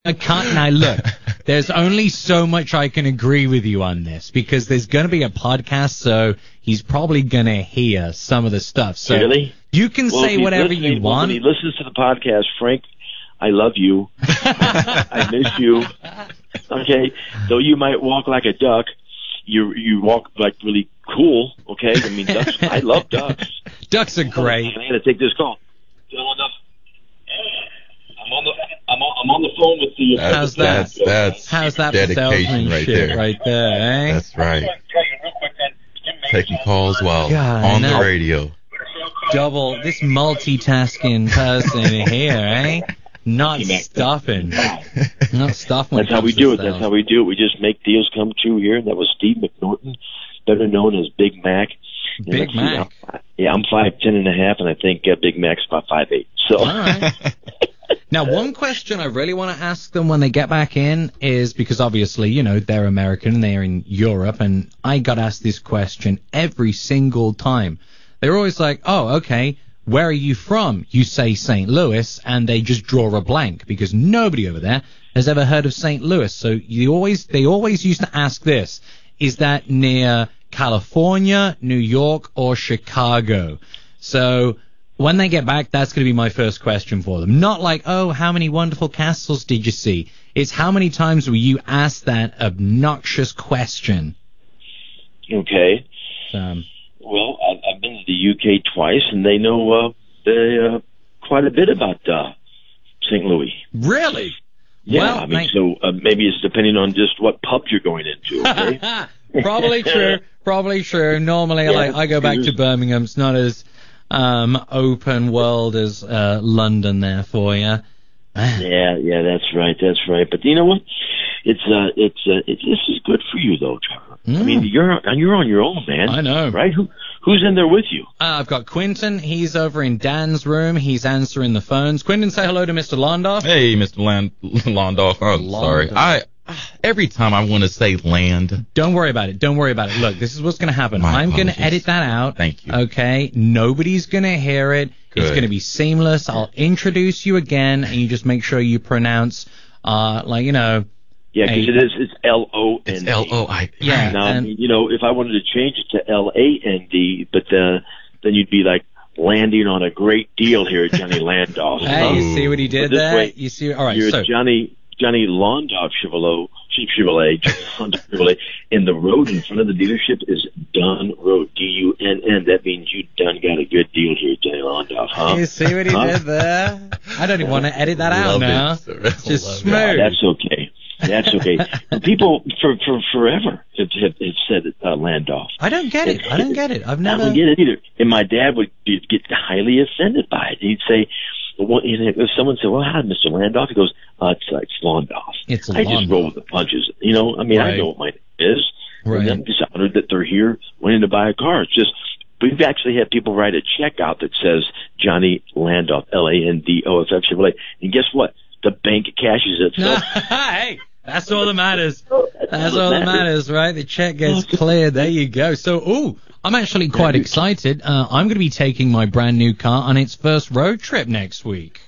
I can't. Now, look, there's only so much I can agree with you on this because there's going to be a podcast, so he's probably going to hear some of the stuff. So really? You can say whatever you want. When he listens to the podcast, Frank, I love you. I miss you. Okay? Though you might walk like a duck, you walk like really cool, okay? I mean, ducks, I love ducks. Ducks are great. I got to take this call. I'm on the phone with the... How's that? How's that dedication right there, eh? That's right. Taking calls while on the radio. Double, this multitasking person here, eh? Not stuffing. Not stuffing. That's how we do it. That's how we do it. We just make deals come true here. That was Steve McNorton, better known as Big Mac. Big Mac. I'm 5'10.5", and I think Big Mac's about 5'8". So. All right. Now, one question I really want to ask them when they get back in is because obviously, you know, they're American and they're in Europe, and I got asked this question every single time. They're always like, oh, okay, where are you from? You say St. Louis, and they just draw a blank because nobody over there has ever heard of St. Louis. So they always used to ask this, is that near California, New York, or Chicago? So when they get back, that's going to be my first question for them. Not like, oh, how many wonderful castles did you see? It's how many times were you asked that obnoxious question? Okay. Well, I've been to the UK twice, and they know quite a bit about St. Louis. Really? Yeah, well, I mean, so maybe it's depending on just what pub you're going into, okay? Probably true. Normally, I go back to Birmingham. It's not as open world as London there for you. Yeah, that's right. But you know what? This is good for you though, Trevor. I mean, you're on your own, man. I know, right? Who's in there with you? I've got Quinton. He's over in Dan's room. He's answering the phones. Quinton, say hello to Mr. Londoff. Hey, Mr. Londoff. Oh, sorry. Every time I want to say land. Don't worry about it. Look, this is what's going to happen. I'm going to edit that out. Thank you. Okay? Nobody's going to hear it. Good. It's going to be seamless. I'll introduce you again, and you just make sure you pronounce, Yeah, because it's L-O-N-D. It's L-O-I. Yeah. Now, you know, if I wanted to change it to L-A-N-D, but then you'd be like landing on a great deal here at Johnny Landolph. Hey, you see what he did there? Way, you see? All right, you're so Johnny Landolph Chevrolet, and the road in front of the dealership is Dunn Road, D-U-N-N. That means you done got a good deal here at Johnny Landolph, huh? You see what he did there? I don't even want to edit that out now. It's just smooth. No, that's okay. People for forever have said Landolph. I don't get it. I've never. I don't get it either. And my dad would get highly offended by it. He'd say, if someone said, "Well, how did Mr. Landolph?" He goes, "It's Landolph." I just roll with the punches. You know, I mean, right. I know what my name is. Right. And I'm just honored that they're here wanting to buy a car. It's just, we've actually had people write a check out that says Johnny Landolph, L-A-N-D-O-F-F Chevrolet. And guess what? The bank cashes it. So. Hey, that's all that matters. That's all that matters, right? The check gets cleared. There you go. So, I'm actually quite excited. I'm going to be taking my brand new car on its first road trip next week.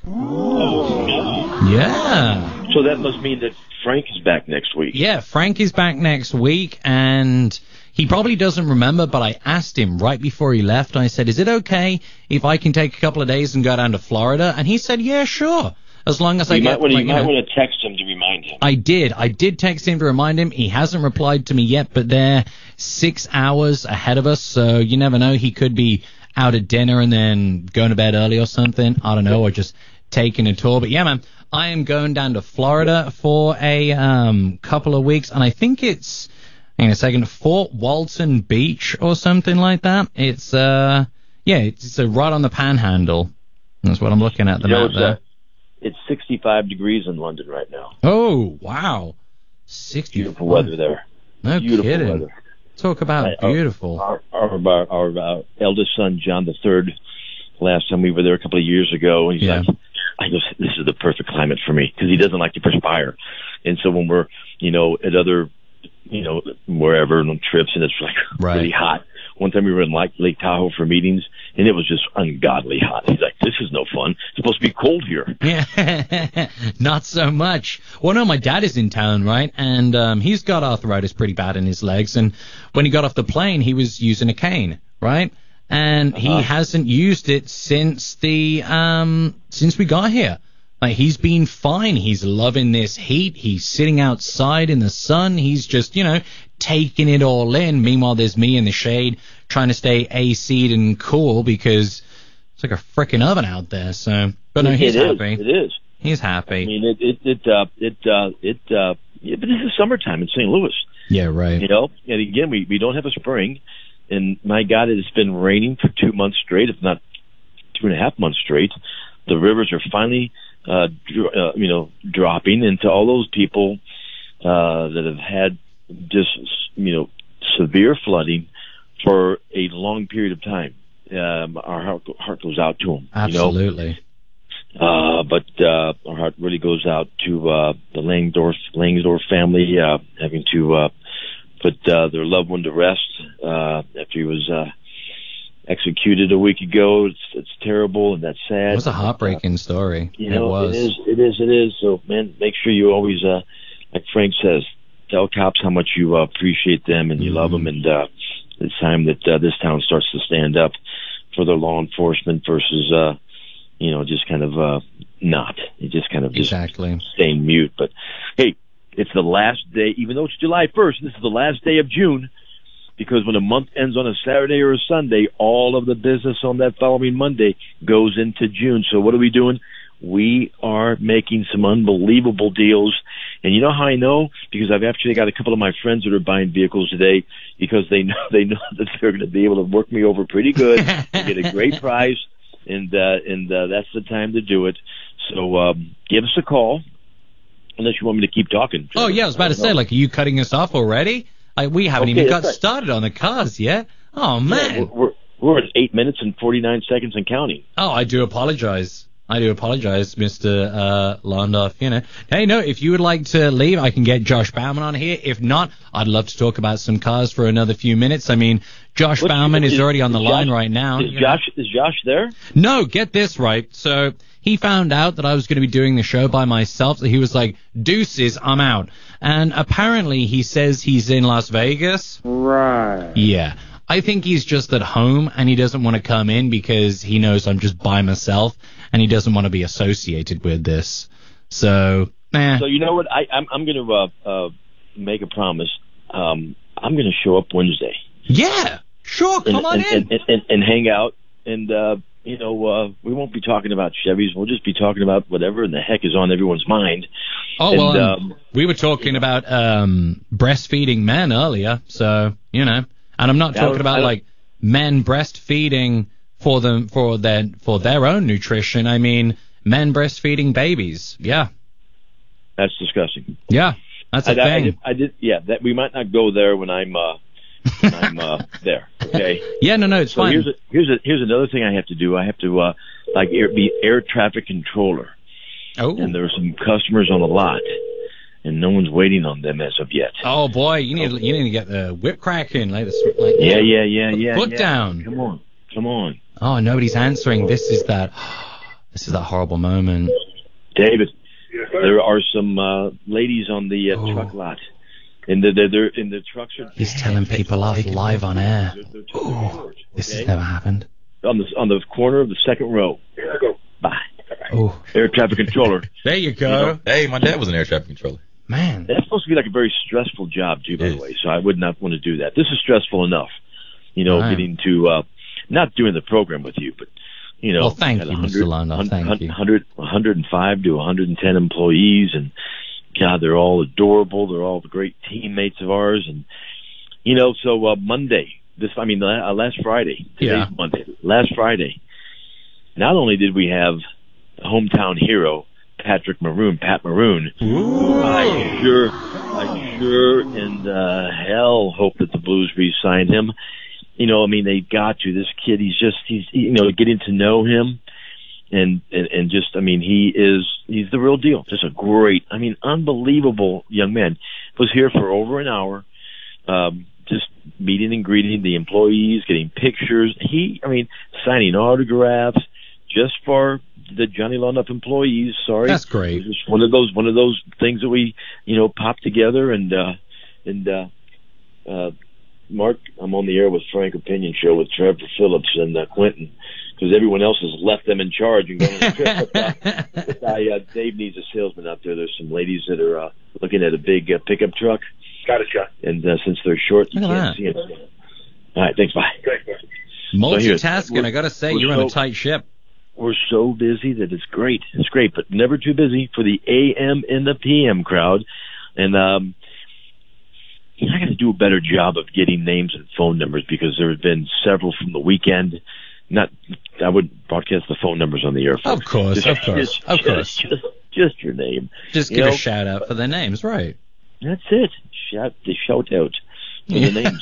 Oh, yeah. So that must mean that Frank is back next week. Yeah, Frank is back next week, and he probably doesn't remember, but I asked him right before he left. I said, is it okay if I can take a couple of days and go down to Florida? And he said, yeah, sure. As long as you might want to text him to remind him. I did text him to remind him. He hasn't replied to me yet, but they're 6 hours ahead of us, so you never know. He could be out at dinner and then going to bed early or something. I don't know, or just taking a tour. But yeah, man, I am going down to Florida for a couple of weeks, and I think it's, hang on a second, Fort Walton Beach or something like that. It's it's right on the Panhandle. That's what I'm looking at the map there. It's 65 degrees in London right now. Oh, wow. 60. Beautiful weather there. No beautiful kidding. Weather. Talk about beautiful. Our eldest son, John III, last time we were there a couple of years ago, he's like, I go, this is the perfect climate for me, because he doesn't like to perspire. And so when we're, at other, wherever on trips and it's like really hot, one time we were in Lake Tahoe for meetings, and it was just ungodly hot. He's like, this is no fun. It's supposed to be cold here. Yeah, not so much. Well, no, my dad is in town, right? And he's got arthritis pretty bad in his legs. And when he got off the plane, he was using a cane, right? And he hasn't used it since we got here. Like, he's been fine. He's loving this heat. He's sitting outside in the sun. He's just, taking it all in. Meanwhile, there's me in the shade trying to stay AC'd and cool because it's like a frickin' oven out there. So, but no, he's happy. It is. He's happy. I mean, but this is summertime in St. Louis. Yeah, right. And again, we don't have a spring, and my God, it's been raining for 2 months straight, if not 2.5 months straight. The rivers are finally dropping into all those people that have had just, severe flooding for a long period of time. Our heart goes out to them. Absolutely. But our heart really goes out to the Langsdorf family, having to put their loved one to rest after he was executed a week ago. It's terrible, and that's sad. It was a heartbreaking story. It was. It is. So, man, make sure you always, like Frank says, tell cops how much you appreciate them and you love them, and it's time that this town starts to stand up for their law enforcement versus, just kind of not. You just kind of exactly staying mute. But, hey, it's the last day, even though it's July 1st, this is the last day of June, because when a month ends on a Saturday or a Sunday, all of the business on that following Monday goes into June. So what are we doing? We are making some unbelievable deals. And you know how I know? Because I've actually got a couple of my friends that are buying vehicles today because they know that they're going to be able to work me over pretty good and get a great price. And that's the time to do it. So give us a call, unless you want me to keep talking. Oh, yeah, I was about to say, are you cutting us off already? We haven't even got started on the cars yet. Oh, man. Yeah, we're at 8 minutes and 49 seconds and counting. Oh, I do apologize, Mr. Landorf. Hey, no, if you would like to leave, I can get Josh Bauman on here. If not, I'd love to talk about some cars for another few minutes. I mean, Josh Bauman is already on the line right now. Is Josh there? No, get this right. So he found out that I was going to be doing the show by myself, so he was like, deuces, I'm out. And apparently he says he's in Las Vegas. Right. Yeah. I think he's just at home, and he doesn't want to come in because he knows I'm just by myself, and he doesn't want to be associated with this. So, So you know what? I'm going to make a promise. I'm going to show up Wednesday. Yeah, sure. Come on in. And hang out. And, we won't be talking about Chevys. We'll just be talking about whatever in the heck is on everyone's mind. Oh, well, we were talking about breastfeeding men earlier, so, And I'm not talking about men breastfeeding for their own nutrition. I mean, men breastfeeding babies. Yeah. That's disgusting. Yeah, that's a thing. I did. Yeah, that we might not go there when I'm there. Okay. Yeah, no, it's fine. Here's another thing I have to do. I have to be air traffic controller. Oh. And there are some customers on the lot, and no one's waiting on them as of yet. Oh boy, you need to get the whip cracking, Yeah. Foot down. Come on. Oh, nobody's answering. This is that horrible moment. David, there are some ladies on the truck lot, and they're in the trucks. He's telling people off live on air. This has never happened. On the corner of the second row. Bye. Oh, air traffic controller. There you go. Hey, my dad was an air traffic controller. Man, that's supposed to be like a very stressful job too, by the way. So I would not want to do that. This is stressful enough, getting to not doing the program with you, but Well, thank you, Mr. Landau. Thank you. 105 to 110 employees, and God, they're all adorable. They're all great teammates of ours, and so Monday. Last Friday. Today's Monday. Last Friday. Not only did we have the hometown hero, Pat Maroon. Ooh. I sure and hell hope that the Blues re-signed him. They got to. This kid, he's getting to know him, and he's the real deal. Just a great, unbelievable young man. Was here for over an hour. just meeting and greeting the employees, getting pictures. Signing autographs just for the Johnny Law Enough employees. Sorry, that's great. It was just one of those things that we popped together and Mark, I'm on the air with Frank Opinion Show with Trevor Phillips and Quentin, because everyone else has left them in charge and going on a trip. Dave needs a salesman out there. There's some ladies that are looking at a big pickup truck. Gotcha. And since they're short, you can't see them. All right, thanks, bye. Multitasking, I got to say, you're on a tight ship. We're so busy that it's great. It's great, but never too busy for the AM and the PM crowd. And I got to do a better job of getting names and phone numbers, because there have been several from the weekend. I wouldn't broadcast the phone numbers on the air. Of course. Just your name. Just give a shout out for their names, right? That's it. Shout out for the names.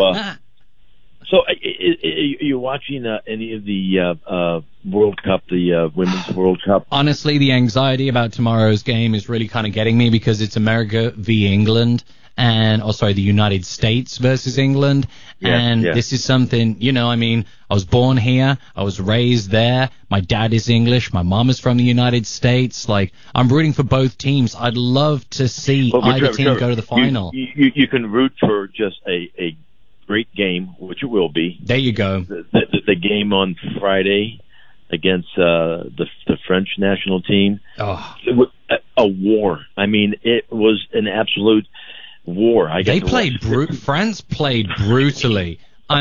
So, you're watching any of the World Cup, the Women's World Cup? Honestly, the anxiety about tomorrow's game is really kind of getting me, because it's America v. England. The United States versus England. This is something, I was born here. I was raised there. My dad is English. My mom is from the United States. I'm rooting for both teams. I'd love to see either team go to the final. You can root for just a great game, which it will be. There you go. The game on Friday against the French national team. Oh. It was a war. It was an absolute war. France played brutally.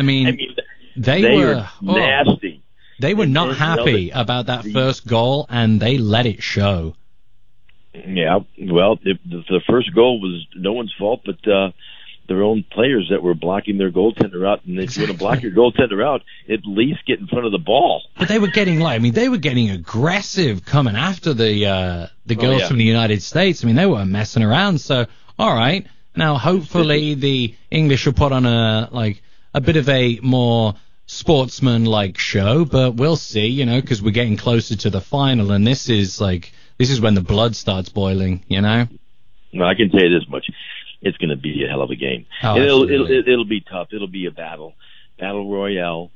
They were nasty. They were not happy about that first goal, and they let it show. Yeah, well, the first goal was no one's fault, but their own players that were blocking their goaltender out. And if you want to block your goaltender out, at least get in front of the ball. But they were getting aggressive coming after the girls from the United States. They weren't messing around. So, all right. Now, hopefully, the English will put on a bit of a more sportsman-like show, but we'll see, because we're getting closer to the final, and this is when the blood starts boiling, No, I can tell you this much: it's going to be a hell of a game. Oh, it'll be tough. It'll be a battle royale.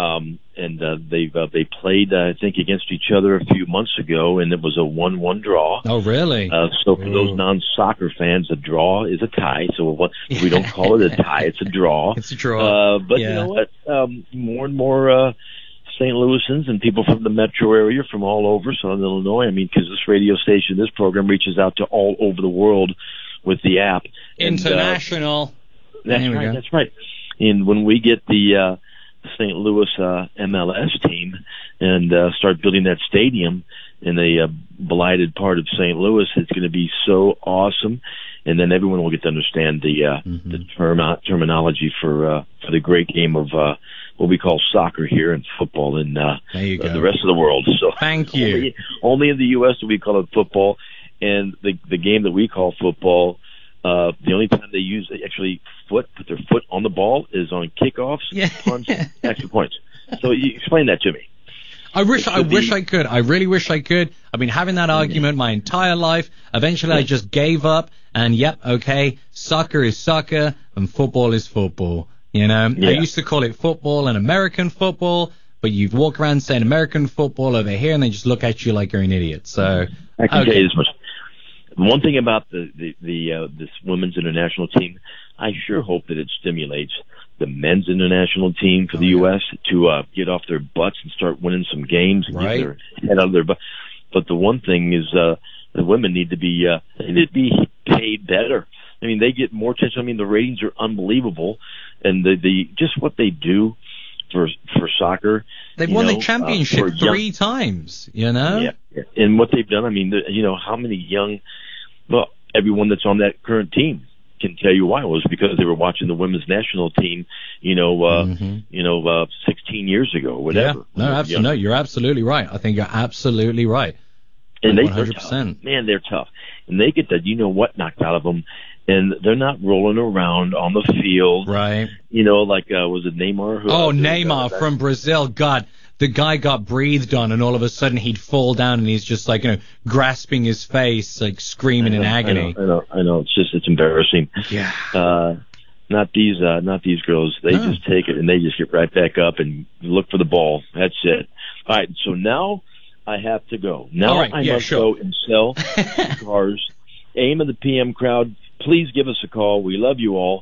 They played, I think, against each other a few months ago, and it was a 1-1 draw. Oh, really? So for those non-soccer fans, a draw is a tie. So we don't call it a tie; it's a draw. It's a draw. But you know what? More and more St. Louisans and people from the metro area, from all over Southern Illinois. Because this radio station, this program reaches out to all over the world with the app. International. That's right. And when we get the St. Louis MLS team and start building that stadium in the blighted part of St. Louis, it's going to be so awesome. And then everyone will get to understand the terminology for the great game of what we call soccer here and football in the rest of the world. So thank you. Only in the U.S. do we call it football, and the game that we call football. The only time they use put their foot on the ball is on kickoffs, punts, extra points. So you explain that to me. I wish I could. I really wish I could. I've been having that argument my entire life. Eventually, I just gave up. And soccer is soccer and football is football. I used to call it football and American football, but you walk around saying American football over here, and they just look at you like you're an idiot. So I can tell you this much. One thing about this women's international team, I sure hope that it stimulates the men's international team for the U.S. to get off their butts and start winning some games and get their head out of their butt. But the one thing is the women need to be paid better. They get more attention. The ratings are unbelievable, and the just what they do for soccer. They've won the championship 3 times, Yeah. And what they've done, how many young, everyone that's on that current team can tell you why. It was because they were watching the women's national team, 16 years ago or whatever. Yeah. No, you're absolutely right. I think you're absolutely right. And they're 100%. Tough. Man, they're tough. And they get that, knocked out of them. And they're not rolling around on the field. Right. Was it Neymar? Neymar from Brazil. God, the guy got breathed on, and all of a sudden he'd fall down, and he's just grasping his face, screaming in agony. I know. It's embarrassing. Yeah. Not these girls. They just take it and they just get right back up and look for the ball. That's it. All right, so now I have to go. Now I must go and sell cars. Aim of the PM crowd, please give us a call. We love you all.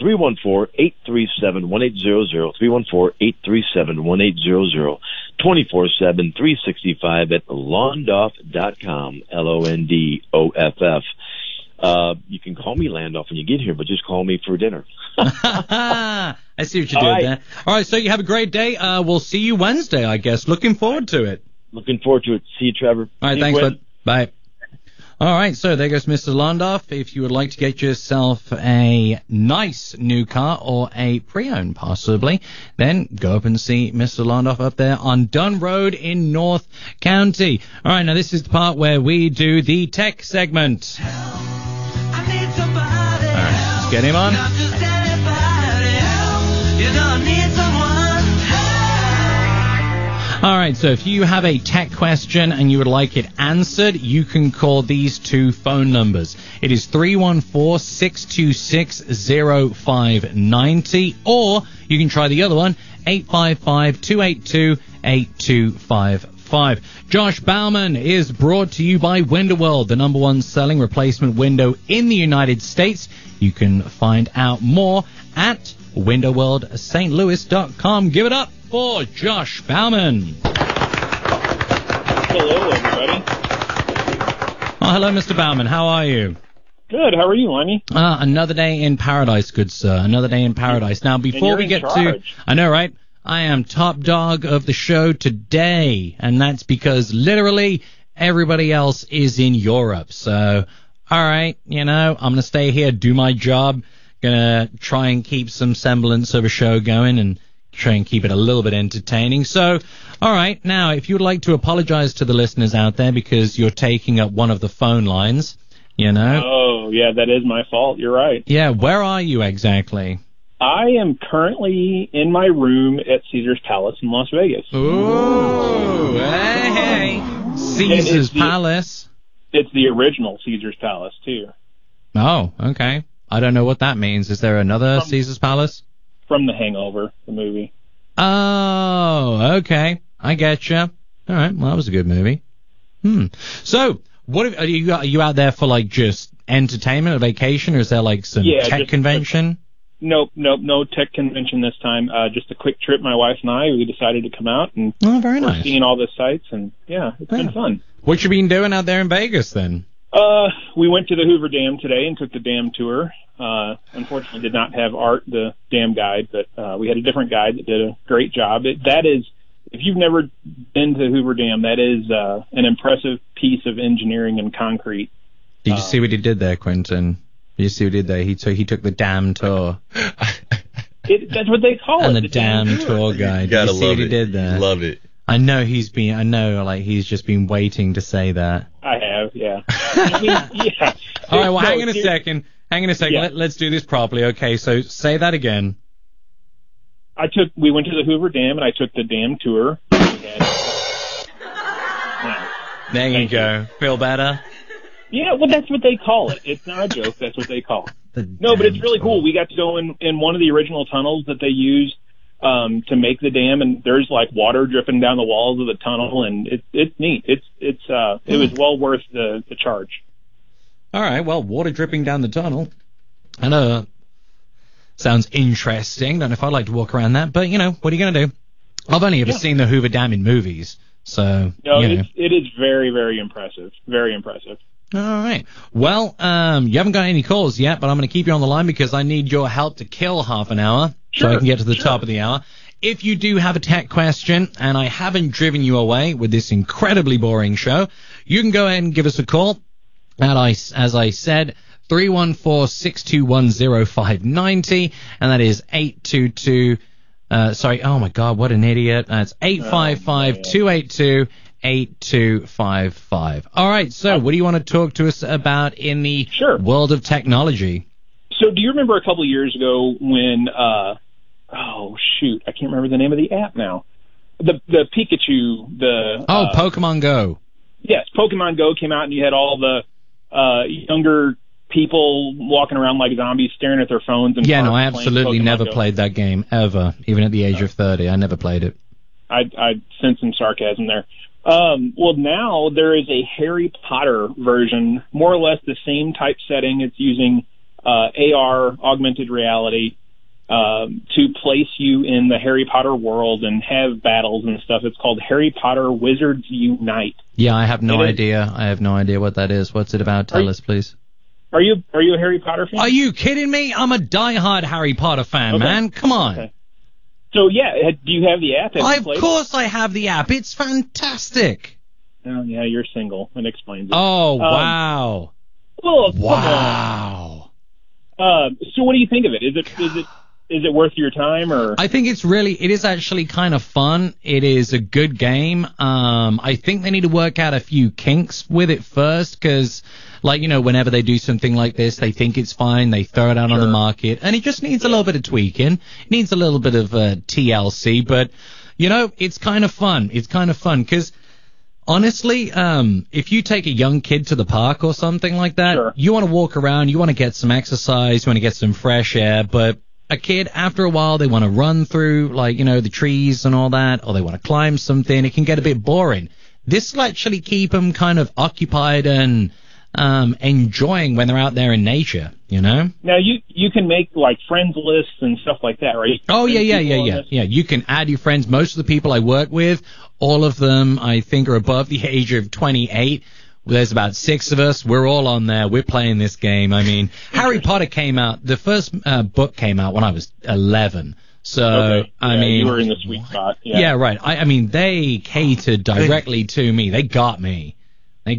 314-837-1800, 314-837-1800, 24/7, 365 at londoff.com, LONDOFF. You can call me Landoff when you get here, but just call me for dinner. I see what you did there. All right, so you have a great day. We'll see you Wednesday, I guess. Looking forward to it. Looking forward to it. See you, Trevor. All right, thanks, bud. Bye. All right, so there goes Mr. Londoff. If you would like to get yourself a nice new car or a pre-owned possibly, then go up and see Mr. Londoff up there on Dunn Road in North County. All right, now this is the part where we do the tech segment. All right, let's get him on. All right, so if you have a tech question and you would like it answered, you can call these two phone numbers. It is 314-626-0590, or you can try the other one, 855-282-8255. Josh Bauman is brought to you by Window World, the #1 selling replacement window in the United States. You can find out more at windowworldstlouis.com. Give it up for Josh Bauman. Hello, everybody. Oh, hello, Mr. Bauman. How are you? Good. How are you, Lenny? Another day in paradise, good sir. Another day in paradise. Now, before we get to... I know, right? I am top dog of the show today, and that's because literally everybody else is in Europe. So, all right, I'm going to stay here, do my job, going to try and keep some semblance of a show going and try and keep it a little bit entertaining. So, all right, now, if you would like to apologize to the listeners out there because you're taking up one of the phone lines, Oh, yeah, that is my fault. You're right. Yeah, where are you exactly? I am currently in my room at Caesar's Palace in Las Vegas. Ooh, hey. Caesar's Palace. It's the original Caesar's Palace, too. Oh, okay. I don't know what that means. Is there another Caesar's Palace? From The Hangover, the movie. Oh, okay. I getcha. All right. Well, that was a good movie. So, are you out there for like just entertainment, a vacation, or is there like some tech convention? Nope, no tech convention this time. Just a quick trip. My wife and I, we decided to come out and very nice. Seeing all the sights, and it's been fun. What you been doing out there in Vegas then? We went to the Hoover Dam today and took the dam tour. Unfortunately, did not have Art, the dam guide, but we had a different guide that did a great job. That is, if you've never been to Hoover Dam, that is an impressive piece of engineering and concrete. Did you see what he did there, Quentin? Did you see what he did there? He took the dam tour. That's what they call it. And the dam tour guide. Did you see what he did there? Love it. I know he's just been waiting to say that. I have, yeah. Yeah. All right, well, hang on a second. Yeah. Let's do this properly. Okay, so say that again. We went to the Hoover Dam, and I took the dam tour. There you go. Feel better? Yeah, well, that's what they call it. It's not a joke. That's what they call it. No, but it's really cool. We got to go in one of the original tunnels that they used to make the dam, and there's like water dripping down the walls of the tunnel, and it's neat. It was well worth the charge. All right, well, water dripping down the tunnel. I know. Sounds interesting. Don't know if I'd like to walk around that, but what are you going to do? I've only ever seen the Hoover Dam in movies, so it is very, very impressive. Very impressive. All right. Well, you haven't got any calls yet, but I'm going to keep you on the line because I need your help to kill half an hour so I can get to the top of the hour. If you do have a tech question and I haven't driven you away with this incredibly boring show, you can go ahead and give us a call. As I said, 314-621-0590, and that is 822. Oh my God, what an idiot! That's 855-282-8255. All right, so what do you want to talk to us about in the world of technology? So, do you remember a couple of years ago when? I can't remember the name of the app now. The Pikachu, Pokemon Go. Yes, Pokemon Go came out, and you had all the younger people walking around like zombies staring at their phones. And yeah, no, I absolutely never played that game, ever, even at the age of 30. I never played it. I sense some sarcasm there. Well, now there is a Harry Potter version, more or less the same type setting. It's using AR, augmented reality, to place you in the Harry Potter world and have battles and stuff. It's called Harry Potter Wizards Unite. Yeah, I have no idea. I have no idea what that is. What's it about? Tell us, please. Are you a Harry Potter fan? Are you kidding me? I'm a diehard Harry Potter fan, man. Come on. Okay. So, yeah, do you have the app? Of course I have the app. It's fantastic. Oh, yeah, you're single. That explains it. Oh, wow. Well, wow. So what do you think of it? Is it worth your time, or? I think it is actually kind of fun. It is a good game. I think they need to work out a few kinks with it first, because, like, you know, whenever they do something like this, they think it's fine, they throw it out on the market, and it just needs a little bit of tweaking. It needs a little bit of TLC, but, you know, it's kind of fun. It's kind of fun, because honestly, if you take a young kid to the park or something like that, you want to walk around, you want to get some exercise, you want to get some fresh air, but a kid, after a while, they want to run through, like, you know, the trees and all that, or they want to climb something. It can get a bit boring. This will actually keep them kind of occupied and enjoying when they're out there in nature, you know? Now, you can make, like, friends lists and stuff like that, right? Oh, yeah. Yeah, you can add your friends. Most of the people I work with, all of them, I think, are above the age of 28. There's about 6 of us. We're all on there. We're playing this game. I mean, Harry Potter came out, the first book came out when I was 11. So, I mean, you were in the sweet spot. Yeah, right. I mean, they catered directly to me. They got me. They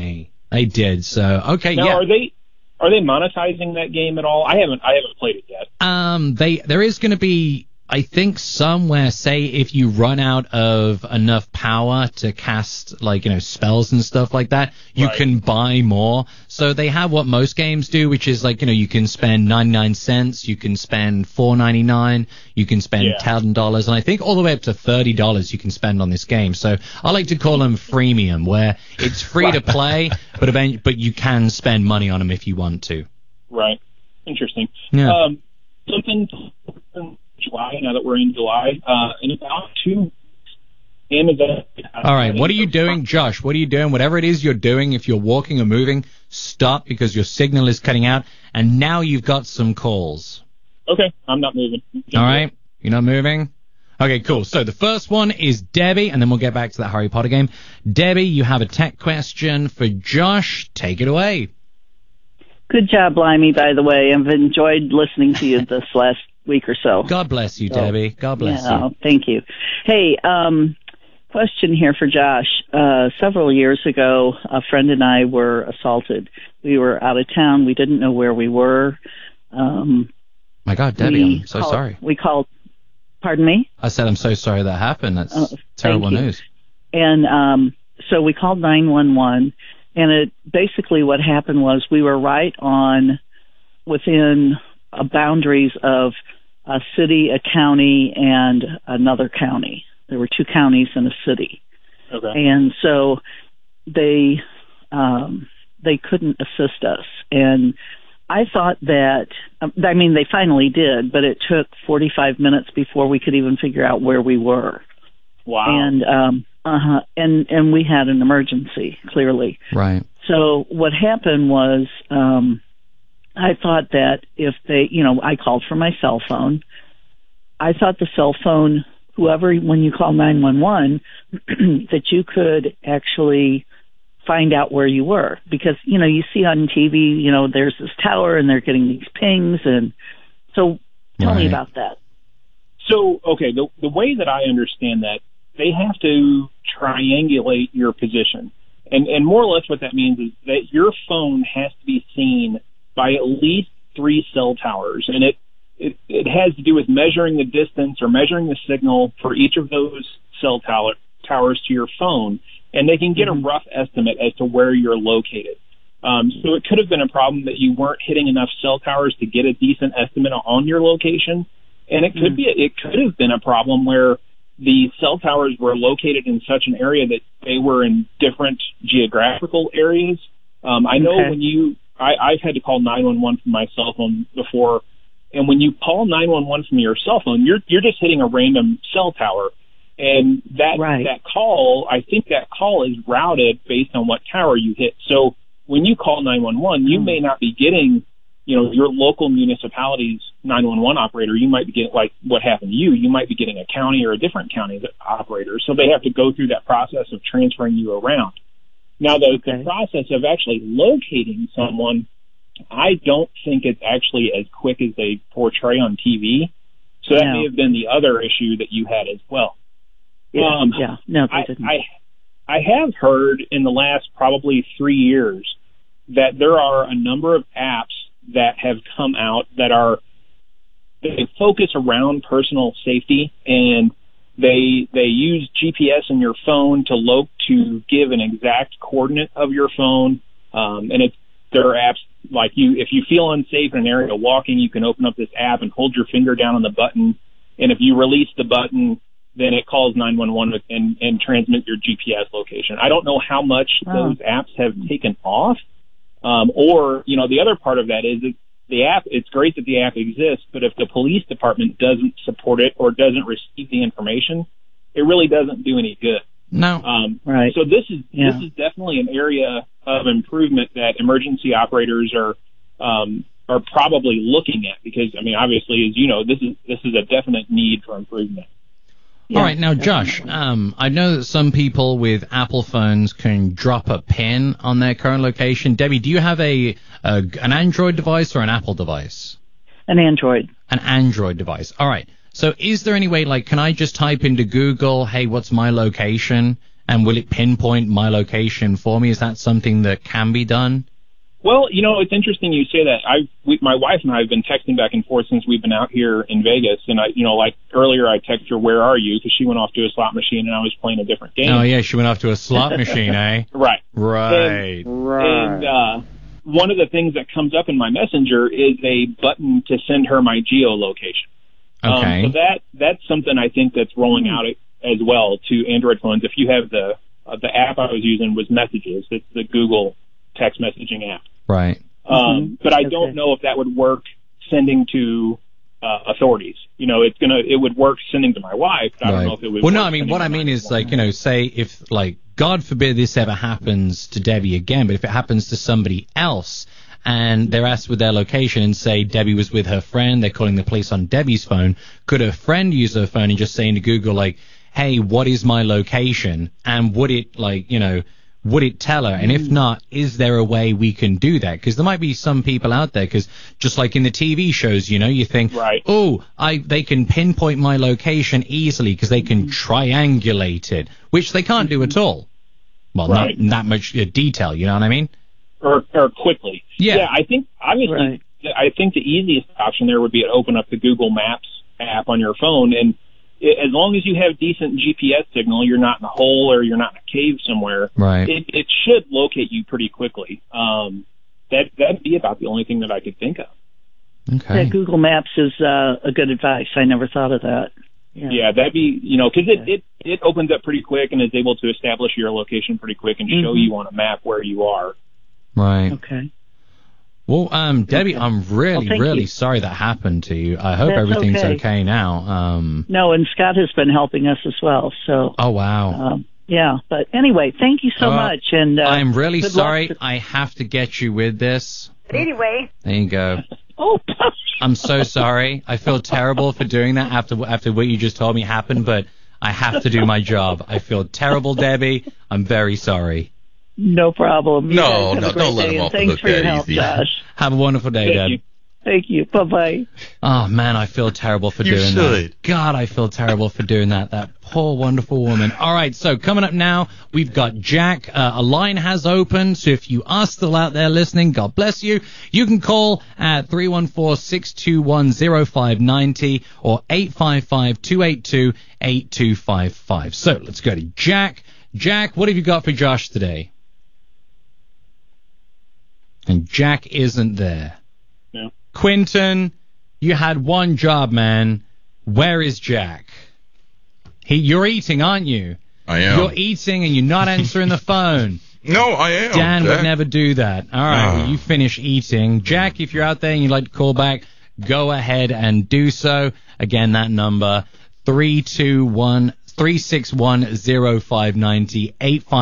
did. So, okay, now, Are they monetizing that game at all? I haven't played it yet. There is going to be, I think, somewhere, say, if you run out of enough power to cast, like, you know, spells and stuff like that, you can buy more. So they have what most games do, which is, like, you know, you can spend 99 cents, you can spend $4.99, you can spend $10, and I think all the way up to $30 you can spend on this game. So I like to call them freemium, where it's free to play, but you can spend money on them if you want to. Right. Interesting. Yeah. Something July, now that we're in July, in about 2 Amazon. All right, what are you doing, Josh? What are you doing? Whatever it is you're doing, if you're walking or moving, stop, because your signal is cutting out, and now you've got some calls. Okay, I'm not moving. All right, you're not moving? Okay, cool. So the first one is Debbie, and then we'll get back to that Harry Potter game. Debbie, you have a tech question for Josh. Take it away. Good job, Limey, by the way. I've enjoyed listening to you this last week or so. God bless you, Debbie. God bless you. Thank you. Hey, question here for Josh. Several years ago, a friend and I were assaulted. We were out of town. We didn't know where we were. My God, Debbie, I'm so sorry. We called. Pardon me? I said I'm so sorry that happened. That's terrible news. And so we called 911, and basically what happened was we were right on within boundaries of a city, a county, and another county. There were 2 counties and a city. Okay. And so they couldn't assist us. And I thought that, I mean, they finally did, but it took 45 minutes before we could even figure out where we were. Wow. And we had an emergency, clearly. Right. So what happened was, I thought that if they, I called from my cell phone. I thought the cell phone, when you call 911, that you could actually find out where you were. Because, you see on TV, there's this tower and they're getting these pings. And so tell me about that. So, okay, the way that I understand that, they have to triangulate your position. And more or less what that means is that your phone has to be seen by at least 3 cell towers, and it has to do with measuring the distance or measuring the signal for each of those cell towers to your phone, and they can get a rough estimate as to where you're located. So it could have been a problem that you weren't hitting enough cell towers to get a decent estimate on your location, and it could have been a problem where the cell towers were located in such an area that they were in different geographical areas. I know when you I've had to call 911 from my cell phone before, and when you call 911 from your cell phone, you're just hitting a random cell tower, and that call, I think that call is routed based on what tower you hit. So when you call 911, you may not be getting, your local municipality's 911 operator. You might be getting, like what happened to you, you might be getting a county or a different county operator. So they have to go through that process of transferring you around. Now, the process of actually locating someone, I don't think it's actually as quick as they portray on TV. So that may have been the other issue that you had as well. No, they didn't. I have heard in the last probably 3 years that there are a number of apps that have come out that they focus around personal safety, and they use GPS in your phone to give an exact coordinate of your phone. And there are apps like if you feel unsafe in an area walking, you can open up this app and hold your finger down on the button. And if you release the button, then it calls 911 and transmits your GPS location. I don't know how much those apps have taken off. Or the other part of that is the app, it's great that the app exists, but if the police department doesn't support it or doesn't receive the information, it really doesn't do any good. No. Right. So this is definitely an area of improvement that emergency operators are probably looking at, because obviously, as you know, this is a definite need for improvement. Yeah, all right, now, Josh, I know that some people with Apple phones can drop a pin on their current location. Debbie, do you have an Android device or an Apple device? An Android. An Android device. All right. So is there any way, can I just type into Google, hey, what's my location, and will it pinpoint my location for me? Is that something that can be done? Well, it's interesting you say that. My wife and I have been texting back and forth since we've been out here in Vegas, and like earlier I texted her, "Where are you?" because she went off to a slot machine and I was playing a different game. Oh yeah, she went off to a slot machine, eh? Right. And one of the things that comes up in my messenger is a button to send her my geolocation. Okay. So that's something I think that's rolling out as well to Android phones. If you have the app I was using was Messages, it's the Google text messaging app. Right. But I don't know if that would work sending to authorities. It would work sending to my wife. But I don't know if it would. Well, no, what I mean is say if God forbid this ever happens to Debbie again, but if it happens to somebody else and they're asked with their location and say Debbie was with her friend, they're calling the police on Debbie's phone, could her friend use her phone and just say into Google hey, what is my location? And would it would it tell her? And if not, is there a way we can do that? Because there might be some people out there, because just like in the TV shows, you think, they can pinpoint my location easily because they can triangulate it, which they can't do at all. Well, not in that much detail, you know what I mean? Or quickly. Yeah, I think, obviously, I think the easiest option there would be to open up the Google Maps app on your phone, and as long as you have decent GPS signal, you're not in a hole or you're not in a cave somewhere, right? It should locate you pretty quickly. That'd be about the only thing that I could think of. Okay. Yeah, Google Maps is a good advice. I never thought of that. Yeah, that'd be, because it opens up pretty quick and is able to establish your location pretty quick and show you on a map where you are. Right. Okay. Well, Debbie, I'm really sorry that happened to you. I hope everything's okay now. No, and Scott has been helping us as well. So. Oh wow. But anyway, thank you so much. And I'm really sorry. I have to get you with this. Anyway. There you go. Oh. I'm so sorry. I feel terrible for doing that after what you just told me happened, but I have to do my job. I feel terrible, Debbie. I'm very sorry. No problem. No, don't let him off the hook that easy. Josh. Have a wonderful day, Dad. Thank you. Bye-bye. Oh, man, I feel terrible for doing that. God, I feel terrible for doing that. That poor, wonderful woman. All right, so coming up now, we've got Jack. A line has opened, so if you are still out there listening, God bless you. You can call at 314-621-0590 or 855-282-8255. So let's go to Jack. Jack, what have you got for Josh today? And Jack isn't there. No. Quinton, you had one job, man. Where is Jack? You're eating, aren't you? I am. You're eating and you're not answering the phone. No, I am. Dan Jack would never do that. All right, well, you finish eating. Jack, if you're out there and you'd like to call back, go ahead and do so. Again, that number, 361-0590,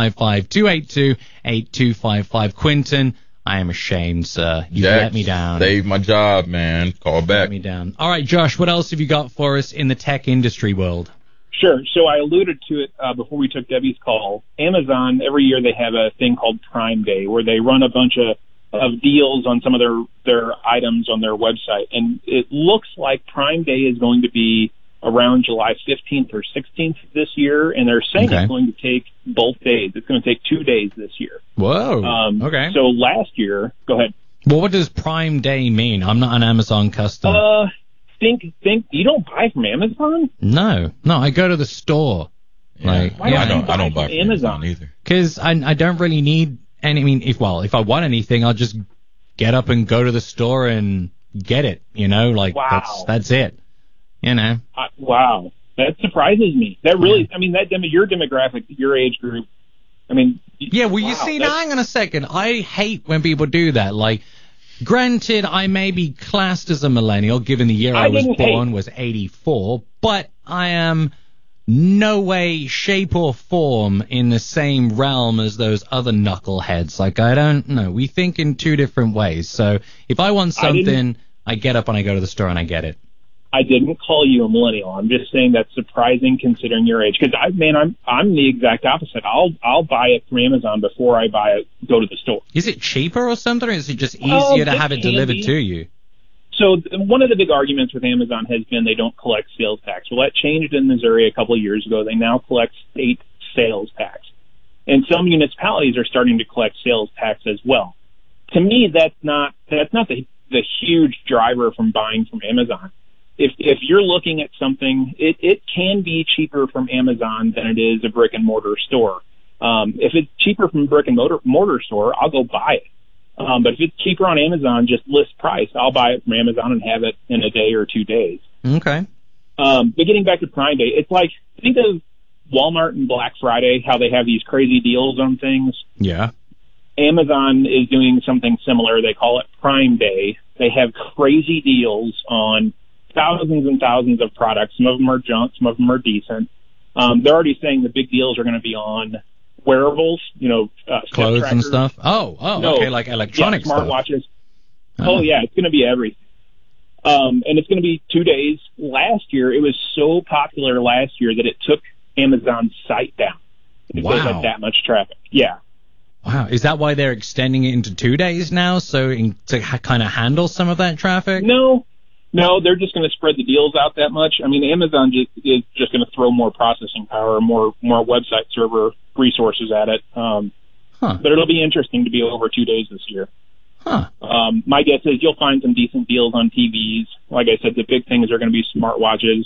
855-282-8255. Quentin, I am ashamed, sir. You let me down. Saved my job, man. Call back. Let me down. All right, Josh, what else have you got for us in the tech industry world? Sure. So I alluded to it before we took Debbie's call. Amazon, every year they have a thing called Prime Day where they run a bunch of deals on some of their items on their website. And it looks like Prime Day is going to be around July 15th or 16th this year. And they're saying it's going to take both days. It's going to take 2 days this year. Whoa. Okay. So last year, go ahead. Well, what does Prime Day mean? I'm not an Amazon customer. Think you don't buy from Amazon? No, I go to the store. I don't buy from Amazon either. Because I don't really need any. I mean, if I want anything, I'll just get up and go to the store and get it. Wow. That's it. Wow, that surprises me. That really, I mean, your demographic, your age group. I mean, yeah. Well, you see, now hang on a second. I hate when people do that. Like, granted, I may be classed as a millennial, given the year I was born was 84, but I am no way, shape, or form in the same realm as those other knuckleheads. Like, I don't know. We think in two different ways. So if I want something, I get up and I go to the store and I get it. I didn't call you a millennial. I'm just saying that's surprising considering your age. Because I'm the exact opposite. I'll buy it from Amazon before I go to the store. Is it cheaper or something, or is it just easier to have it delivered to you? So one of the big arguments with Amazon has been they don't collect sales tax. Well, that changed in Missouri a couple of years ago. They now collect state sales tax, and some municipalities are starting to collect sales tax as well. To me, that's not the huge driver from buying from Amazon. If you're looking at something, it can be cheaper from Amazon than it is a brick and mortar store. If it's cheaper from a brick and mortar store, I'll go buy it. But if it's cheaper on Amazon, just list price, I'll buy it from Amazon and have it in a day or 2 days. Okay. But getting back to Prime Day, it's like, think of Walmart and Black Friday, how they have these crazy deals on things. Yeah. Amazon is doing something similar. They call it Prime Day. They have crazy deals on thousands and thousands of products. Some of them are junk, some of them are decent. They're already saying the big deals are going to be on wearables, clothes and stuff. Okay, like electronic stuff. Smartwatches. It's going to be everything. And it's going to be 2 days. Last year, it was so popular last year that it took Amazon's site down. Wow. They had that much traffic. Yeah. Wow. Is that why they're extending it into 2 days now, to kind of handle some of that traffic? No, they're just going to spread the deals out that much. I mean, Amazon is just going to throw more processing power, more website server resources at it. But it'll be interesting to be over 2 days this year. My guess is you'll find some decent deals on TVs. Like I said, the big things are going to be smartwatches.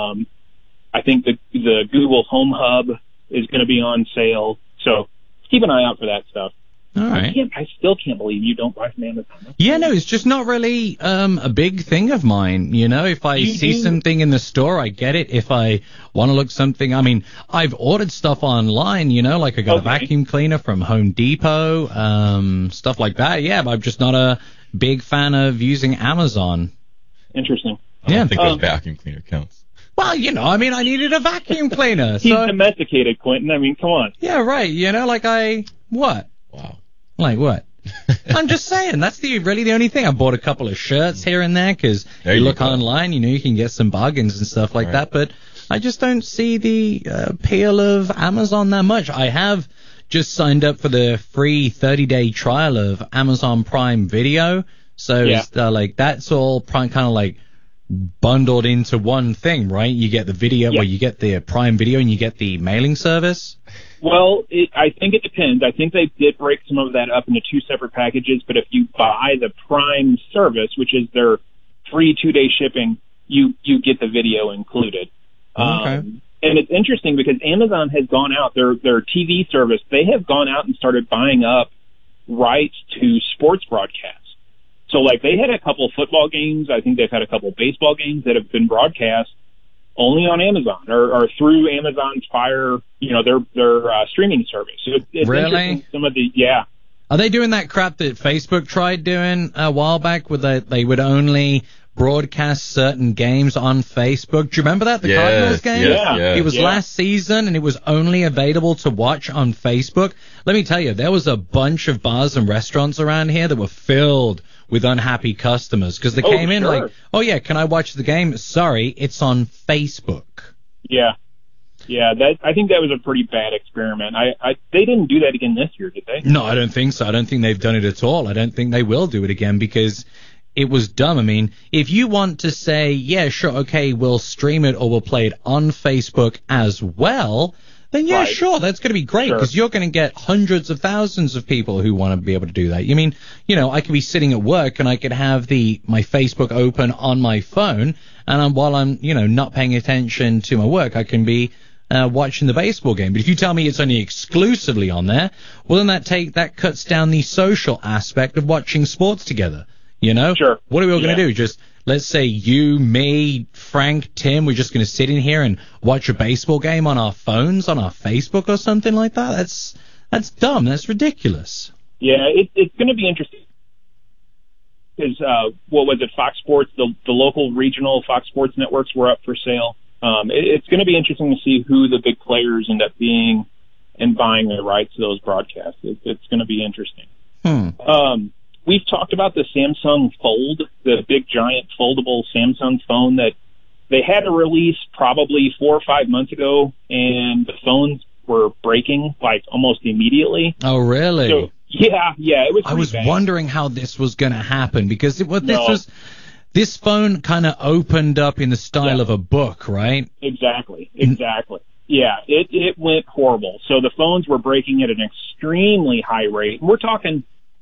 I think the Google Home Hub is going to be on sale. So keep an eye out for that stuff. All right. I still can't believe you don't buy from Amazon. Yeah, no, it's just not really a big thing of mine. If I see something in the store, I get it. If I want to look something, I mean, I've ordered stuff online, like I got a vacuum cleaner from Home Depot, stuff like that. Yeah, but I'm just not a big fan of using Amazon. Interesting. I don't think a vacuum cleaner counts. Well, I needed a vacuum cleaner. He's domesticated, Quentin. I mean, come on. Yeah, right. What? Wow. Like what? I'm just saying, that's really the only thing. I bought a couple of shirts here and there because you look online, you can get some bargains and stuff like that. But I just don't see the appeal of Amazon that much. I have just signed up for the free 30-day trial of Amazon Prime Video. So it's that's all kind of like bundled into one thing, right? You get the video, where you get the Prime Video and you get the mailing service. Well, I think it depends. I think they did break some of that up into two separate packages, but if you buy the Prime service, which is their free 2-day shipping, you get the video included. Okay. And it's interesting because Amazon has gone out, their TV service, they have gone out and started buying up rights to sports broadcasts. So, they had a couple football games. I think they've had a couple baseball games that have been broadcast only on Amazon or through Amazon's Fire, their streaming service. So it's really interesting. Some of the Are they doing that crap that Facebook tried doing a while back, where they would only broadcast certain games on Facebook? Do you remember that? The Cardinals game? Yeah. It was last season, and it was only available to watch on Facebook. Let me tell you, there was a bunch of bars and restaurants around here that were filled with unhappy customers because they came in like, oh, yeah, can I watch the game? Sorry, it's on Facebook. Yeah. Yeah, I think that was a pretty bad experiment. They didn't do that again this year, did they? No, I don't think so. I don't think they've done it at all. I don't think they will do it again because it was dumb. I mean, if you want to say, yeah, sure, okay, we'll stream it or we'll play it on Facebook as well, then yeah, sure, that's going to be great because you're going to get hundreds of thousands of people who want to be able to do that. I mean, I could be sitting at work and I could have my Facebook open on my phone, and while I'm, not paying attention to my work, I can be watching the baseball game. But if you tell me it's only exclusively on there, well, then that cuts down the social aspect of watching sports together. Sure. What are we all going to do? Just let's say you, me, Frank, Tim, we're just going to sit in here and watch a baseball game on our phones, on our Facebook or something like that? That's dumb. That's ridiculous. Yeah, it's going to be interesting. Because what was it? Fox Sports, the local regional Fox Sports networks were up for sale. It's going to be interesting to see who the big players end up being and buying the rights to those broadcasts. It's going to be interesting. We've talked about the Samsung Fold, the big giant foldable Samsung phone that they had to release probably 4 or 5 months ago, and the phones were breaking like almost immediately. Oh, really? So, yeah, it was. I was wondering how this was going to happen because this phone kind of opened up in the style of a book, right? Exactly. Yeah, it went horrible. So the phones were breaking at an extremely high rate. We're talking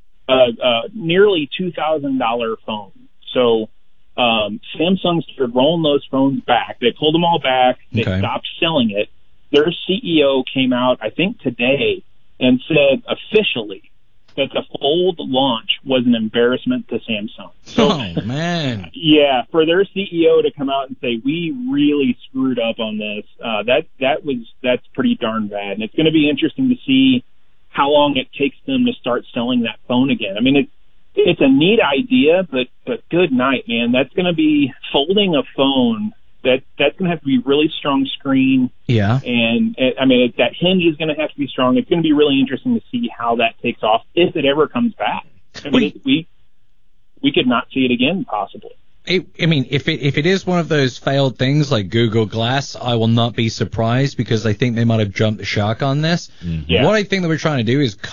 nearly $2,000 phone. So Samsung started rolling those phones back. They pulled them all back. They stopped selling it. Their CEO came out, I think today, and said officially that the Fold launch was an embarrassment to Samsung. So, oh, man. Yeah, for their CEO to come out and say, we really screwed up on this, that's pretty darn bad. And it's going to be interesting to see how long it takes them to start selling that phone again. I mean, it's a neat idea, but good night, man. That's going to be folding a phone. That's going to have to be really strong screen. Yeah. And I mean, that hinge is going to have to be strong. It's going to be really interesting to see how that takes off if it ever comes back. I mean, we could not see it again, possibly. If it is one of those failed things like Google Glass, I will not be surprised because I think they might have jumped the shark on this. Mm-hmm. Yeah. What I think that we're trying to do is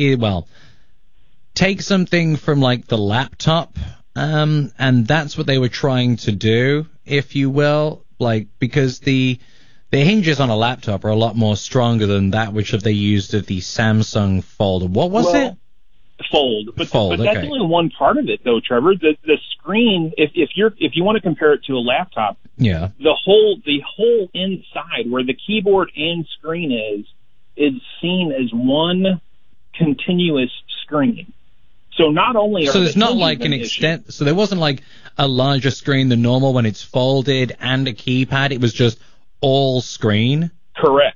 take something from like the laptop, and that's what they were trying to do, if you will, like because the hinges on a laptop are a lot more stronger than that which they used at the Samsung Fold. What was it? Fold, but that's only one part of it, though, Trevor. The screen, if you want to compare it to a laptop, the whole inside where the keyboard and screen is seen as one continuous screen. So not only are there's not like an extent. So there wasn't like a larger screen than normal when it's folded and a keypad. It was just all screen. Correct.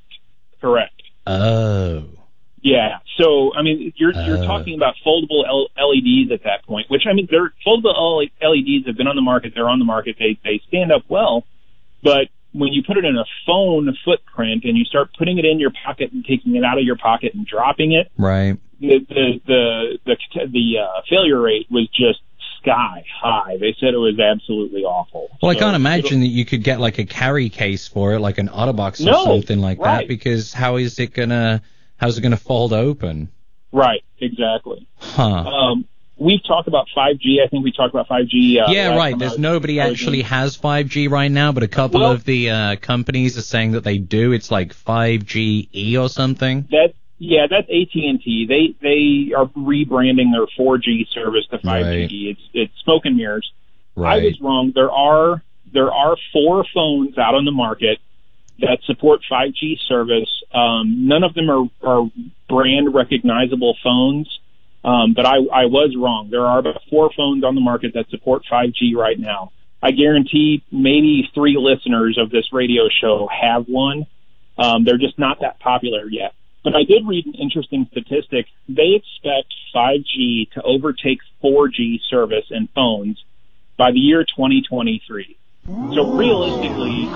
Oh. Yeah, so I mean, you're talking about foldable LEDs at that point, which I mean, they're foldable LEDs have been on the market. They're on the market. They stand up well, but when you put it in a phone footprint and you start putting it in your pocket and taking it out of your pocket and dropping it, right? The failure rate was just sky high. They said it was absolutely awful. Well, I can't imagine that you could get like a carry case for it, like an Otterbox or something like that, because how's it gonna fold open? Right, exactly. Huh. We've talked about 5G. I think we talked about 5G. Right. There's nobody actually has 5G right now, but a couple of the companies are saying that they do. It's like 5GE or something. That's AT&T. They are rebranding their 4G service to 5G. Right. It's smoke and mirrors. Right. I was wrong. There are 4 phones out on the market that support 5G service. None of them are brand recognizable phones, but I was wrong. There are about 4 phones on the market that support 5G right now. I guarantee maybe 3 listeners of this radio show have one. They're just not that popular yet. But I did read an interesting statistic. They expect 5G to overtake 4G service in phones by the year 2023. So realistically,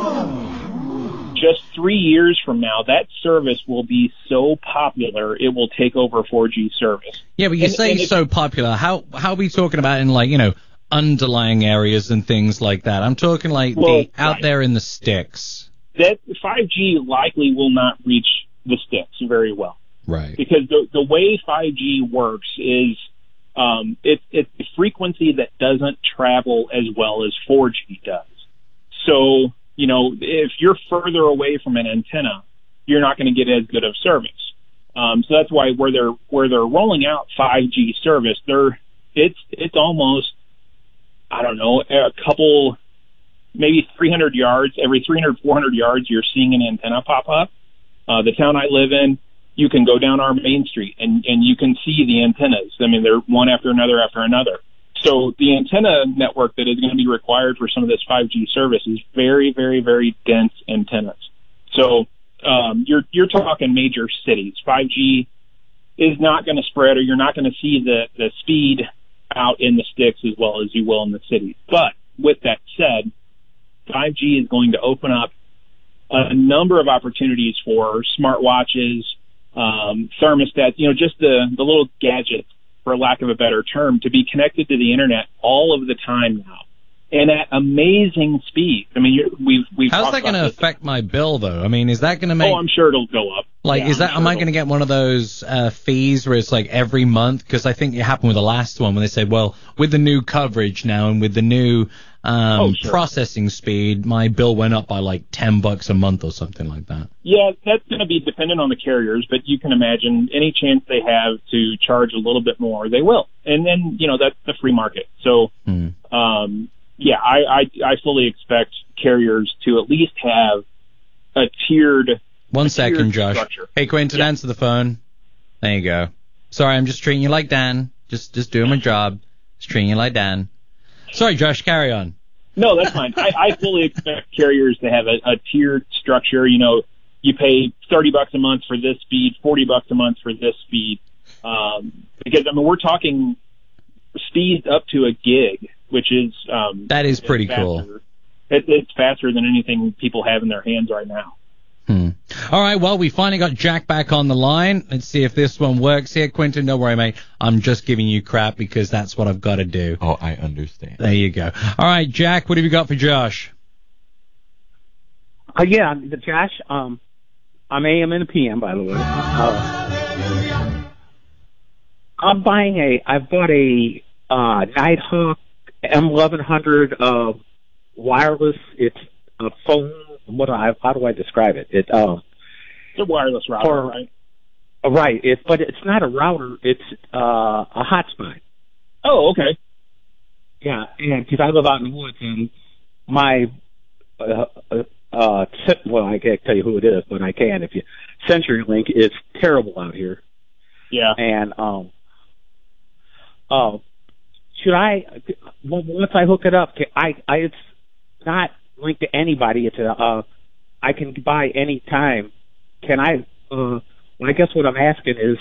just 3 years from now, that service will be so popular it will take over 4G service. Yeah, but you say so popular. How are we talking about in, like, you know, underlying areas and things like that? I'm talking like out there in the sticks. That 5G likely will not reach the sticks very well. Right. Because the way 5G works is it's a frequency that doesn't travel as well as 4G does. So, you know, if you're further away from an antenna, you're not going to get as good of service. So that's why where they're rolling out 5G service, it's almost, I don't know, a couple, maybe 300 yards, every 300, 400 yards, you're seeing an antenna pop up. The town I live in, you can go down our main street and you can see the antennas. I mean, they're one after another after another. So the antenna network that is going to be required for some of this 5G service is very, very, very dense antennas. So you're talking major cities. 5G is not going to spread, or you're not going to see the speed out in the sticks as well as you will in the cities. But with that said, 5G is going to open up a number of opportunities for smartwatches, thermostats, you know, just the little gadgets, for lack of a better term, to be connected to the internet all of the time now, and at amazing speed. I mean, we've how's that going to affect my bill, though? I mean, is that going to make? Oh, I'm sure it'll go up. Like, yeah, am I going to get one of those fees where it's like every month? Because I think it happened with the last one when they said, well, with the new coverage now and with the new processing speed, my bill went up by like $10 a month or something like that. Yeah, that's going to be dependent on the carriers, but you can imagine any chance they have to charge a little bit more, they will. And then, you know, that's the free market. So, yeah, I fully expect carriers to at least have a tiered. One second, Josh. Structure. Hey, Quentin, answer the phone. There you go. Sorry, I'm just treating you like Dan. Just doing my job. Just treating you like Dan. Sorry, Josh, carry on. No, that's fine. I fully expect carriers to have a tiered structure. You know, you pay $30 a month for this speed, $40 a month for this speed. Because, I mean, we're talking speeds up to a gig, which is... that is pretty cool. It's faster than anything people have in their hands right now. All right, well, we finally got Jack back on the line. Let's see if this one works here. Quentin, don't worry, mate. I'm just giving you crap because that's what I've got to do. Oh, I understand. There you go. All right, Jack, what have you got for Josh? Yeah, Josh, I'm AM and PM, by the way. I've bought a Nighthawk M1100 wireless. It's a phone. How do I describe it? It's a wireless router, right? Right. But it's not a router. It's a hotspot. Oh, okay. Yeah, and because I live out in the woods, and my well, I can't tell you who it is, but I can if you. CenturyLink is terrible out here. Yeah. And should I once I hook it up? It's not linked to anybody. It's I can buy any time. Can I? Well, I guess what I'm asking is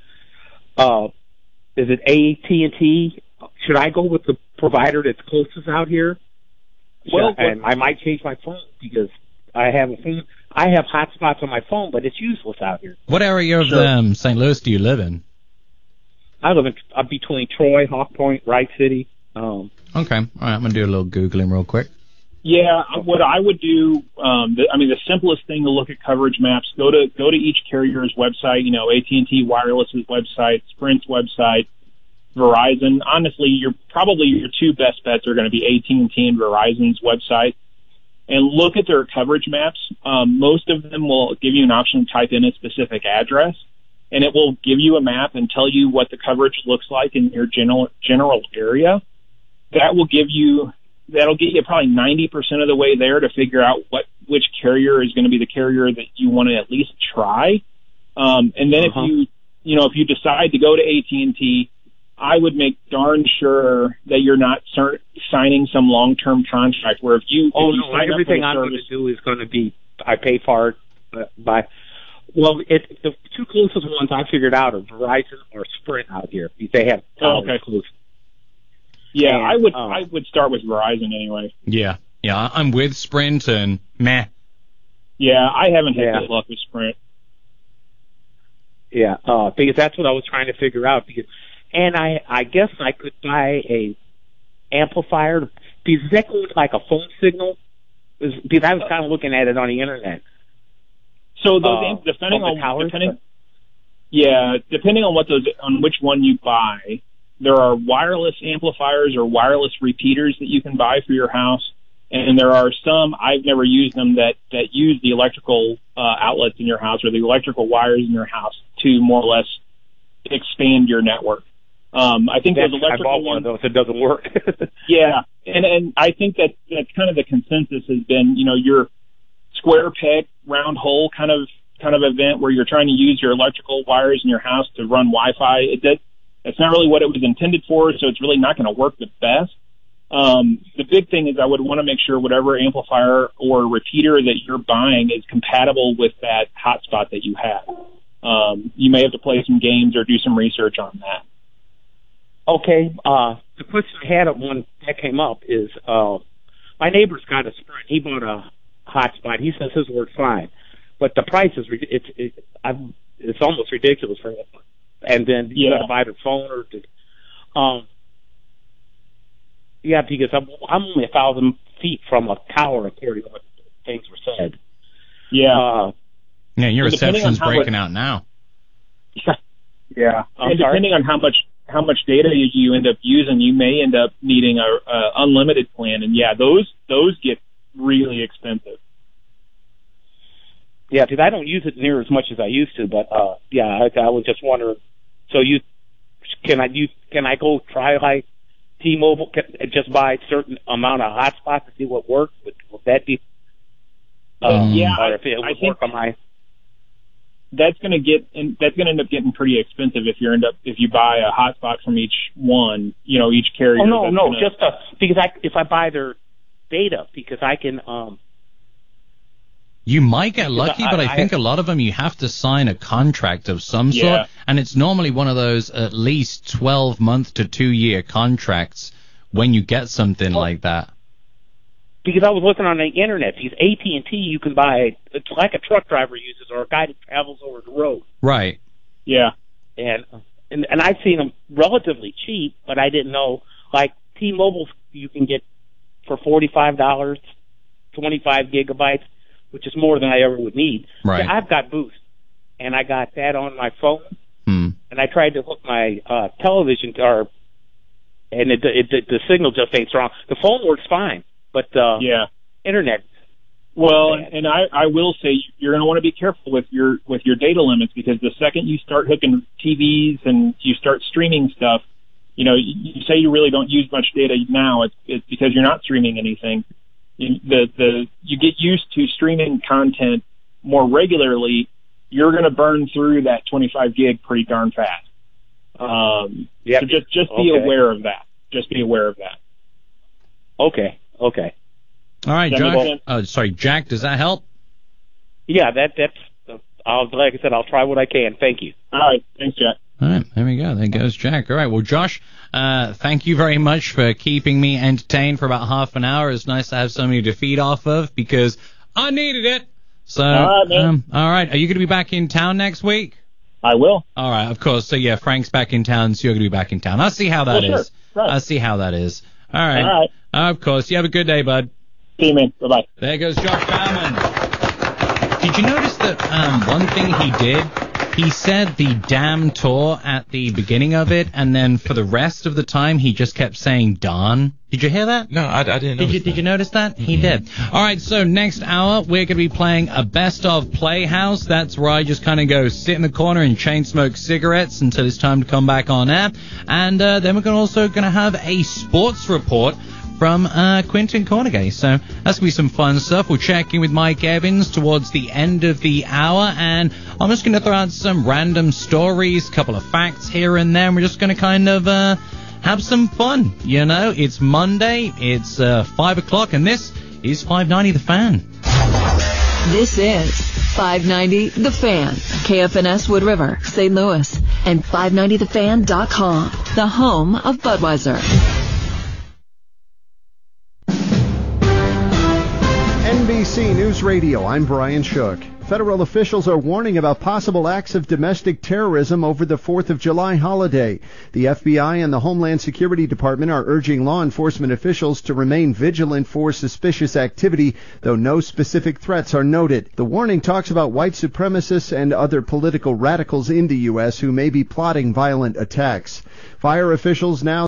it AT&T? Should I go with the provider that's closest out here? Well, and I might change my phone because I have a phone. I have hotspots on my phone, but it's useless out here. What area of St. Louis do you live in? I live in between Troy, Hawk Point, Wright City. Okay. All right. I'm gonna do a little Googling real quick. Yeah, what I would do, the simplest thing to look at coverage maps, go to each carrier's website, you know, AT&T Wireless's website, Sprint's website, Verizon. Honestly, your two best bets are going to be AT&T and Verizon's website. And look at their coverage maps. Most of them will give you an option to type in a specific address, and it will give you a map and tell you what the coverage looks like in your general area. That'll get you probably 90% of the way there to figure out which carrier is going to be the carrier that you want to at least try. And then if you decide to go to AT&T, I would make darn sure that you're not signing some long-term contract where if you sign everything up for I'm going to do is going to be I pay for it by. Well, the two closest ones I figured out are Verizon or Sprint out here. They have close. Yeah, and, I would start with Verizon anyway. Yeah, I'm with Sprint and meh. Yeah, I haven't had good luck with Sprint. Yeah, because that's what I was trying to figure out. And I guess I could buy a amplifier because that goes like a phone signal. Because I was kind of looking at it on the internet. So those depending on which one you buy, there are wireless amplifiers or wireless repeaters that you can buy for your house, and there are some, I've never used them, that use the electrical outlets in your house or the electrical wires in your house to more or less expand your network. I think those electrical I bought one of those. It doesn't work. Yeah, and I think that's kind of the consensus has been, your square peg, round hole kind of event where you're trying to use your electrical wires in your house to run Wi-Fi. That's not really what it was intended for, so it's really not going to work the best. The big thing is I would want to make sure whatever amplifier or repeater that you're buying is compatible with that hotspot that you have. You may have to play some games or do some research on that. Okay. The question I had when that came up is my neighbor's got a Sprint. He bought a hotspot. He says his works fine, but the price is it's almost ridiculous for him. And then you got to buy the phone or because I'm only 1,000 feet from a tower according to what things were said. Yeah. Your reception's breaking out now. Yeah. And depending on how much data you end up using, you may end up needing a unlimited plan, and those get really expensive. Yeah, because I don't use it near as much as I used to, but I was just wondering. So can I go try like T-Mobile? Just buy a certain amount of hotspots to see what works? Would that be? Or if it would work on my. That's going to end up getting pretty expensive if you buy a hotspot from each one, each carrier. Oh no, because if I buy their data, because I can. You might get lucky, but I think a lot of them you have to sign a contract of some sort, and it's normally one of those at least 12-month to 2-year contracts when you get something like that. Because I was looking on the internet, because AT&T you can buy, it's like a truck driver uses or a guy that travels over the road. Right. Yeah. And I've seen them relatively cheap, but I didn't know, like T-Mobile you can get for $45, 25 gigabytes, which is more than I ever would need. Right. Yeah, I've got Boost, and I got that on my phone, and I tried to hook my television, and the signal just ain't strong. The phone works fine. But internet. Well, and I will say you're going to want to be careful with your data limits, because the second you start hooking TVs and you start streaming stuff, you say you really don't use much data now. It's because you're not streaming anything. You get used to streaming content more regularly. You're going to burn through that 25 gig pretty darn fast. So just be aware of that. Just be aware of that. Okay. All right, Josh. Jack, does that help? Yeah, that's. Like I said, I'll try what I can. Thank you. All right, thanks, Jack. All right, there we go. There goes Jack. All right, well, Josh, thank you very much for keeping me entertained for about half an hour. It's nice to have somebody to feed off of because I needed it. So, all right, are you going to be back in town next week? I will. All right, of course. So yeah, Frank's back in town, so you're going to be back in town. I'll see how that is. Sure. Right. I'll see how that is. All right. Of course. You have a good day, bud. See you, man. Bye-bye. There goes Josh Bauman. Did you notice that one thing he did? He said the damn tour at the beginning of it, and then for the rest of the time, he just kept saying darn. Did you hear that? No, I didn't notice that. Did you notice that? He did. All right, so next hour, we're going to be playing a Best of Playhouse. That's where I just kind of go sit in the corner and chain smoke cigarettes until it's time to come back on air. And then we're also going to have a sports report from Quentin Cornegay. So that's going to be some fun stuff. We'll check in with Mike Evans towards the end of the hour, and I'm just going to throw out some random stories, a couple of facts here and there, and we're just going to kind of have some fun. You know, it's Monday, it's 5 o'clock, and this is 590 The Fan. This is 590 The Fan, KFNS Wood River, St. Louis, and 590thefan.com, the home of Budweiser. NBC News Radio, I'm Brian Shook. Federal officials are warning about possible acts of domestic terrorism over the 4th of July holiday. The FBI and the Homeland Security Department are urging law enforcement officials to remain vigilant for suspicious activity, though no specific threats are noted. The warning talks about white supremacists and other political radicals in the U.S. who may be plotting violent attacks. Fire officials now